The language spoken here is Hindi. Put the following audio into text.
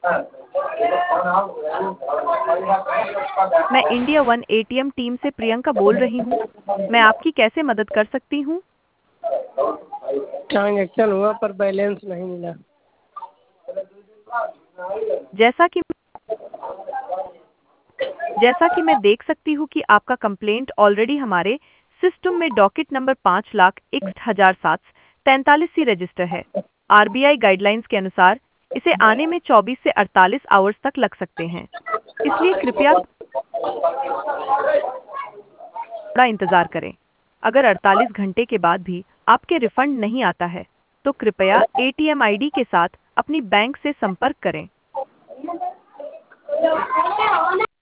मैं इंडिया वन एटीएम टीम से प्रियंका बोल रही हूँ। मैं आपकी कैसे मदद कर सकती हूँ? ट्रांजैक्शन हुआ पर बैलेंस नहीं मिला। जैसा कि जैसा कि मैं देख सकती हूँ कि आपका कंप्लेंट ऑलरेडी हमारे सिस्टम में डॉकेट नंबर 5,61,743 सी रजिस्टर है। आरबीआई गाइडलाइंस के अनुसार इसे आने में 24 से 48 आवर्स तक लग सकते हैं। इसलिए कृपया थोड़ा इंतजार करें। अगर 48 घंटे के बाद भी आपके रिफंड नहीं आता है, तो कृपया एटीएम आईडी के साथ अपनी बैंक से संपर्क करें।